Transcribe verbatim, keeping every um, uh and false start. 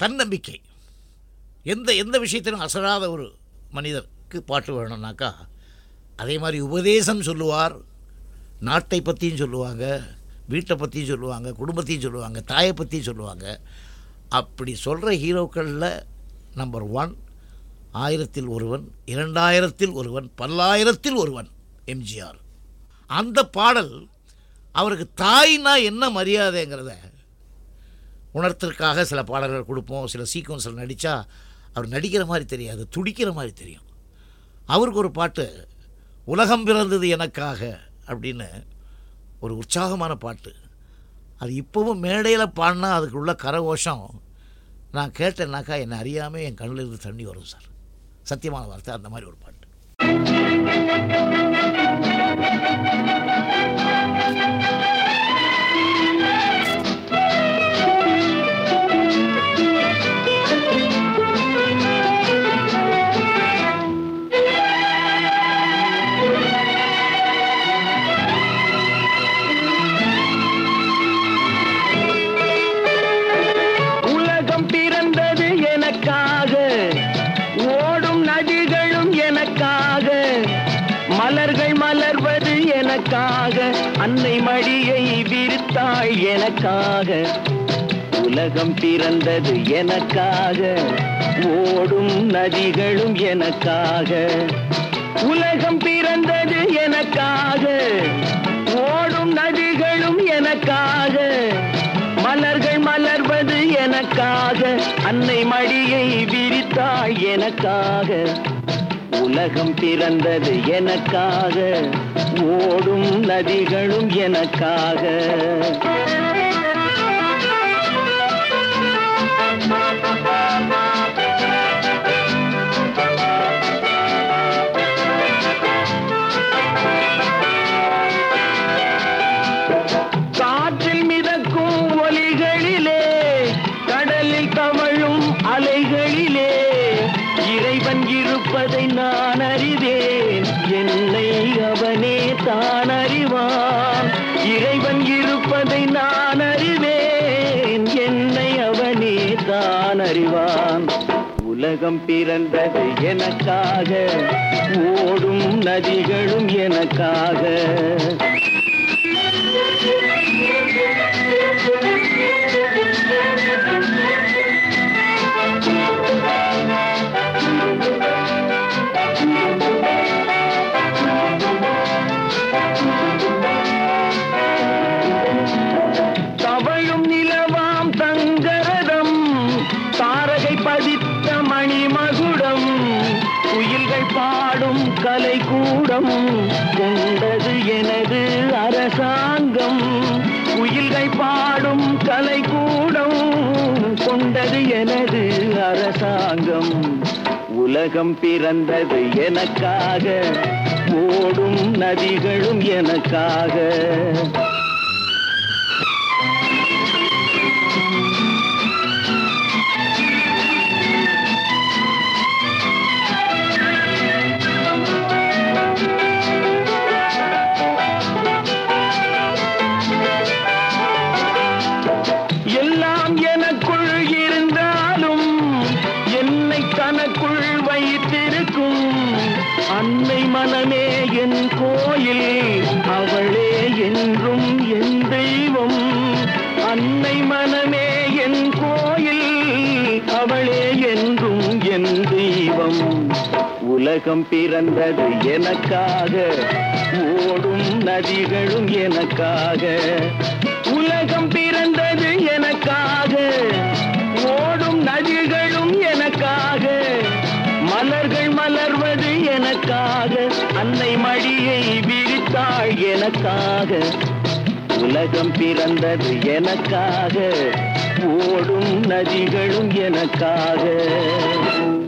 தன்னம்பிக்கை. எந்த எந்த விஷயத்திலும் அசராத ஒரு மனிதருக்கு பாட்டு வேணும்னாக்கா அதே மாதிரி உபதேசம் சொல்லுவார். நாட்டை பற்றியும் சொல்லுவாங்க, வீட்டை பற்றியும் சொல்லுவாங்க, குடும்பத்தையும் சொல்லுவாங்க, தாயை பற்றியும் சொல்லுவாங்க. அப்படி சொல்கிற ஹீரோக்களில் நம்பர் ஒன் ஆயிரத்தில் ஒருவன், இரண்டாயிரத்தில் ஒருவன், பல்லாயிரத்தில் ஒருவன் எம்ஜிஆர். அந்த பாடல் அவருக்கு தாய்னா என்ன மரியாதைங்கிறத உணர்த்திற்காக சில பாடல்கள் கொடுப்போம். சில சீக்வன்ஸில் நடித்தா அவர் நடிக்கிற மாதிரி தெரியாது, துடிக்கிற மாதிரி தெரியும். அவருக்கு ஒரு பாட்டு உலகம் பிறந்தது எனக்காக அப்படின்னு ஒரு உற்சாகமான பாட்டு. அது இப்போவும் மேடையில் பாடினா அதுக்கு உள்ள கரகோஷம் நான் கேட்டேன்னாக்கா என்னை அறியாமல் என் கண்ணில் இருந்து தண்ணி வரும் சார். சத்தியமான வார்த்தை. அந்த மாதிரி ஒரு பாட்டு. மலர்கள் மலர்வது எனக்காக, அன்னை மடியை விரித்தாள் எனக்காக. உலகம் பிறந்தது எனக்காக, ஓடும் நதிகளும் எனக்காக. உலகம் பிறந்தது எனக்காக, ஓடும் நதிகளும் எனக்காக. மலர்கள் மலர்வது எனக்காக, அன்னை மடியை விரித்தாள் எனக்காக. உலகம் பிறந்தது எனக்காக, ஓடும் நதிகளும் எனக்காக. காற்றில் மிதக்கும் ஒலிகளிலே, கடலில் தவழும் அலைகளிலே இறைவன் இருப்பதை நான் அறிவேன், என்னை அவனே தான் அறிவான். இறைவன் இருப்பதை நான் அறிவேன், என்னை அவனே தான் அறிவான். உலகம் பிறந்தது எனக்காக, ஓடும் நதிகளும் எனக்காக. தவழும் நிலவாம் தங்கரதம், தாரகை பதித்த மணிமகுடம், குயில்கள் பாடும் கலைக்கூடம், கொண்டது எனது அரசாங்கம். குயில்கள் பாடும் கலைக்கூடம், கொண்டது எனது அரசாங்கம். உலகம் பிறந்தது எனக்காக, ஓடும் நதிகளும் எனக்காக. எல்லாம் எனக்குள் இருந்தாலும் என்னை தனக்குள் வைத்திருக்கும் அன்னை மனமே என் கோயில், அவளே என்றும் என் தெய்வம். அன்னை மனமே என் கோயில், அவளே என்றும் என் தெய்வம். உலகம் பிறந்தது எனக்காக, ஓடும் நதிகளும் எனக்காக. உலகம் பிறந்தது எனக்காக, ஓடும் நதிகளும் எனக்காக. மலர்கள் மலர்வது எனக்காக, அன்னை மடியை விரித்தாள் எனக்காக. உலகம் பிறந்தது எனக்காக, ஓடும் நதிகளும் எனக்காக.